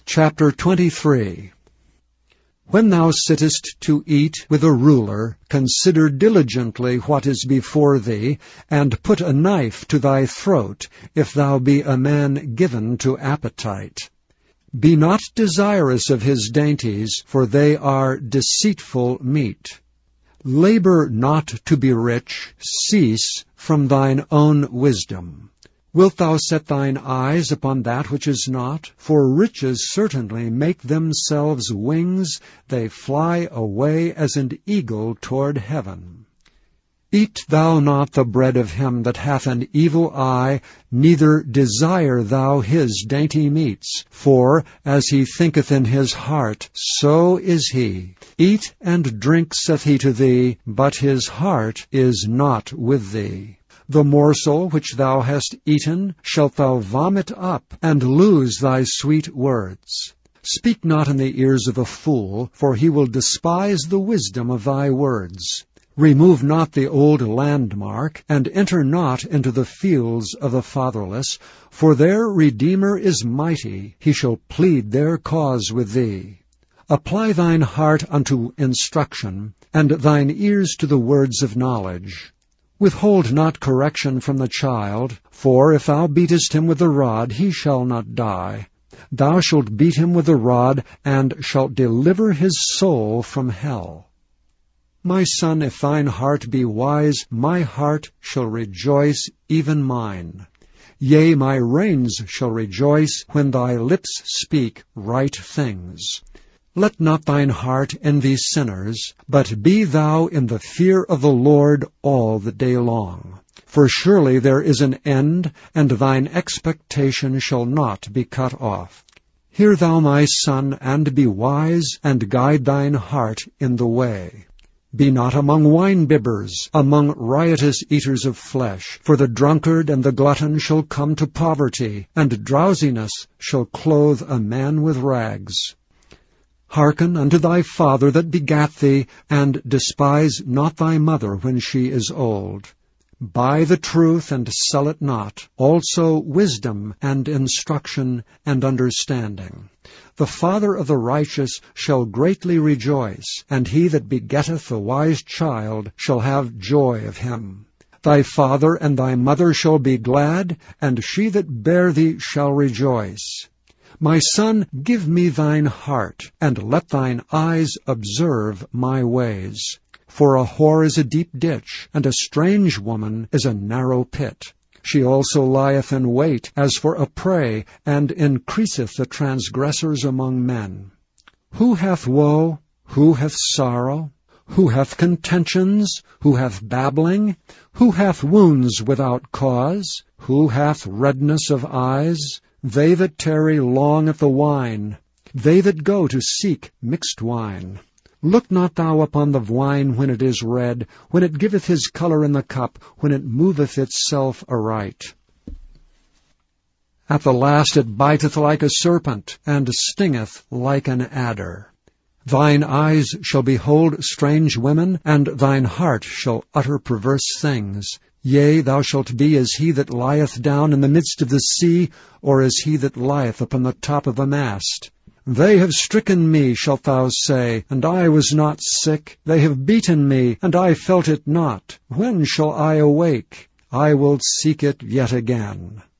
Chapter 23. When thou sittest to eat with a ruler, consider diligently what is before thee, and put a knife to thy throat, if thou be a man given to appetite. Be not desirous of his dainties, for they are deceitful meat. Labor not to be rich, cease from thine own wisdom. Wilt thou set thine eyes upon that which is not? For riches certainly make themselves wings, they fly away as an eagle toward heaven. Eat thou not the bread of him that hath an evil eye, neither desire thou his dainty meats. For as he thinketh in his heart, so is he. Eat and drink, saith he to thee, but his heart is not with thee. The morsel which thou hast eaten shalt thou vomit up, and lose thy sweet words. Speak not in the ears of a fool, for he will despise the wisdom of thy words. Remove not the old landmark, and enter not into the fields of the fatherless, for their Redeemer is mighty, he shall plead their cause with thee. Apply thine heart unto instruction, and thine ears to the words of knowledge. Withhold not correction from the child, for if thou beatest him with the rod, he shall not die. Thou shalt beat him with the rod, and shalt deliver his soul from hell. My son, if thine heart be wise, my heart shall rejoice, even mine. Yea, my reins shall rejoice when thy lips speak right things. Let not thine heart envy sinners, but be thou in the fear of the Lord all the day long. For surely there is an end, and thine expectation shall not be cut off. Hear thou, my son, and be wise, and guide thine heart in the way. Be not among wine-bibbers, among riotous eaters of flesh, for the drunkard and the glutton shall come to poverty, and drowsiness shall clothe a man with rags. Hearken unto thy father that begat thee, and despise not thy mother when she is old. Buy the truth, and sell it not, also wisdom, and instruction, and understanding. The father of the righteous shall greatly rejoice, and he that begetteth a wise child shall have joy of him. Thy father and thy mother shall be glad, and she that bare thee shall rejoice. My son, give me thine heart, and let thine eyes observe my ways. For a whore is a deep ditch, and a strange woman is a narrow pit. She also lieth in wait as for a prey, and increaseth the transgressors among men. Who hath woe? Who hath sorrow? Who hath contentions? Who hath babbling? Who hath wounds without cause? Who hath redness of eyes? They that tarry long at the wine, they that go to seek mixed wine. Look not thou upon the wine when it is red, when it giveth his colour in the cup, when it moveth itself aright. At the last it biteth like a serpent, and stingeth like an adder. Thine eyes shall behold strange women, and thine heart shall utter perverse things. Yea, thou shalt be as he that lieth down in the midst of the sea, or as he that lieth upon the top of a mast. They have stricken me, shalt thou say, and I was not sick. They have beaten me, and I felt it not. When shall I awake? I will seek it yet again.